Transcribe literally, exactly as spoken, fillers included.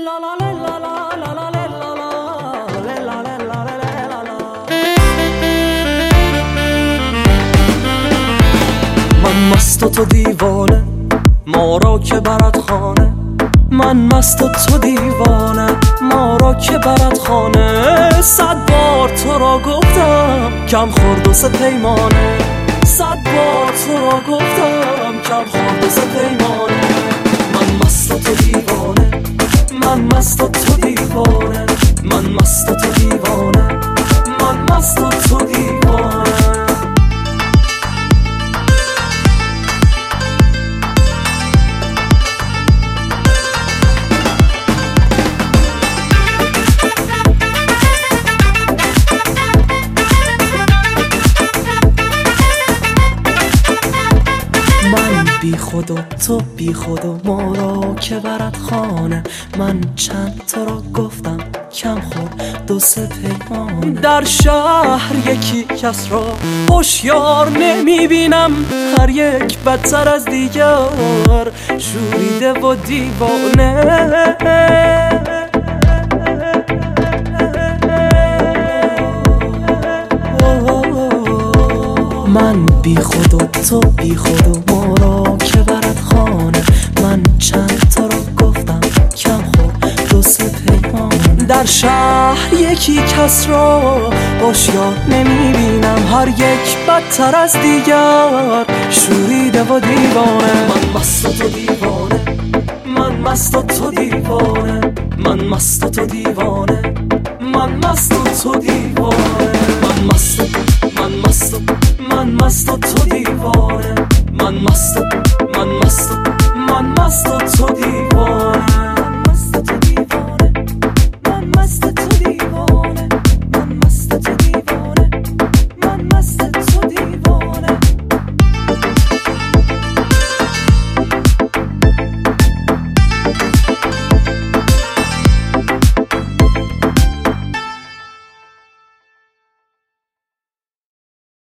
من مست و تو دیوانه، ما را که برد خانه. من مست و تو دیوانه، ما را که برد خانه. صد بار تو را گفتم کم خورد و سه پیمانه. صد بار تو را گفتم کم خورد و سه پیمانه. من مست و تو دیوانه، من مست و تو دیوانه، من مست و تو دیوانه، من مست و تو دیوانه. بی خود و تو بی خود و ما را که برد خانه. من چند تا را گفتم کم خورد دو سه پیمانه. در شهر یکی کس را هوشیار نمیبینم، هر یک بدتر از دیگر شوریده و دیوانه. من بی خود و تو بی خود و ما را که برد خانه. من چند تا را گفتم کم خورد دو سه پیمان. در شهر یکی کس را هوشیار نمیبینم، هر یک بدتر از دیگر شوریده و دیوانه. من مست و تو دیوانه، من مست و تو دیوانه، من مست و تو دیوانه، من مست و تو دیوانه. من مست من مست من مست و تو دیوانه، من مست من مست من مست و تو دیوانه.